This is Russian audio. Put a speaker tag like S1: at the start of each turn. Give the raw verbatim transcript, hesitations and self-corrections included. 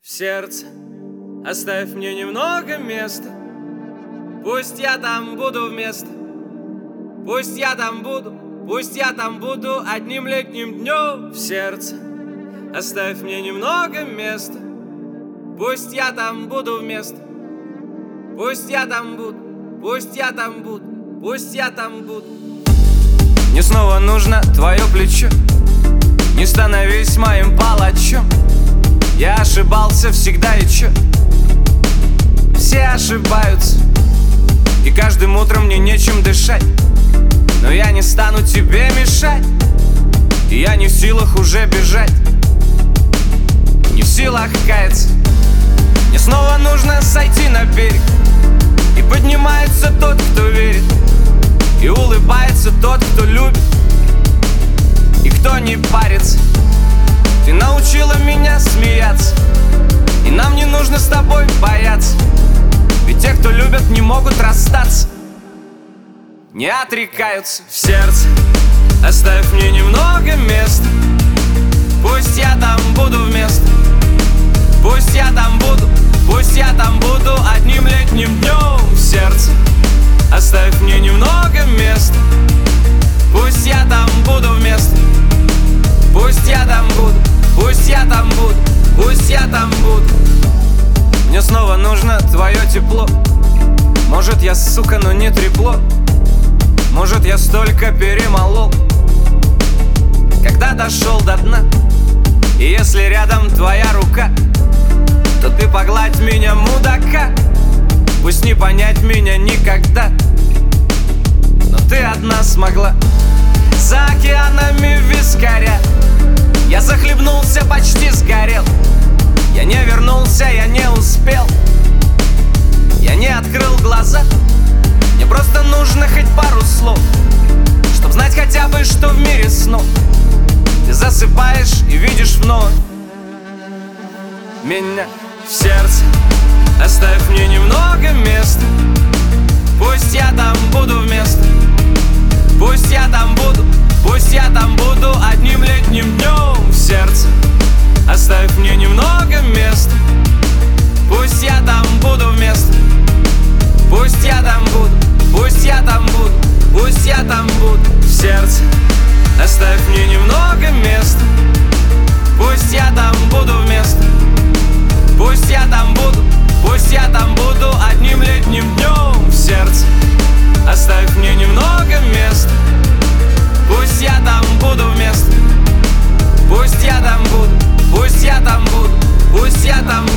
S1: В сердце оставь мне немного места. Пусть я там буду вместо. Пусть я там буду, пусть я там буду одним летним днем. В сердце оставь мне немного места. Пусть я там буду вместо. Пусть я там буду, пусть я там буду, пусть я там буду. Мне снова нужно твое плечо. Не становись моим палачом. Я ошибался всегда и чё? Все ошибаются, и каждым утром мне нечем дышать. Но я не стану тебе мешать, и я не в силах уже бежать, не в силах каяться. Мне снова нужно сойти на берег, и поднимается тот, кто верит, и улыбается тот, кто любит, и кто не парится. Ты научила меня смеяться, и нам не нужно с тобой бояться. Ведь те, кто любят, не могут расстаться, не отрекаются. В сердце оставь мне немного места. Пусть я там буду вместо. Пусть я там буду, пусть я там буду одним летним днем. В сердце оставь мне немного места. Пусть я там буду вместо. Пусть я там буду, пусть я там буду, пусть я там буду. Мне снова нужно твое тепло. Может, я сука, но не трепло. Может, я столько перемолол, когда дошел до дна. И если рядом твоя рука, то ты погладь меня, мудака. Пусть не понять меня никогда, но ты одна смогла. За океанами вискаря я захлебнулся, почти сгорел. Я не вернулся, я не успел. Я не открыл глаза. Мне просто нужно хоть пару слов, чтоб знать хотя бы, что в мире снов ты засыпаешь и видишь вновь меня. В сердце оставь мне немного места. Пусть я там буду вместо. Пусть я там буду, пусть я там буду одним летним днем. В сердце оставь мне немного места. Пусть я там буду вместо. Пусть я там буду, пусть я там буду, пусть я там буду. В сердце оставь мне немного места. Пусть я там буду вместо. Пусть я там буду, пусть я там буду одним летним днем. В сердце оставь мне немного места. Пусть я там буду вместо. Пусть я там буду, пусть я там буду, пусть я там буду.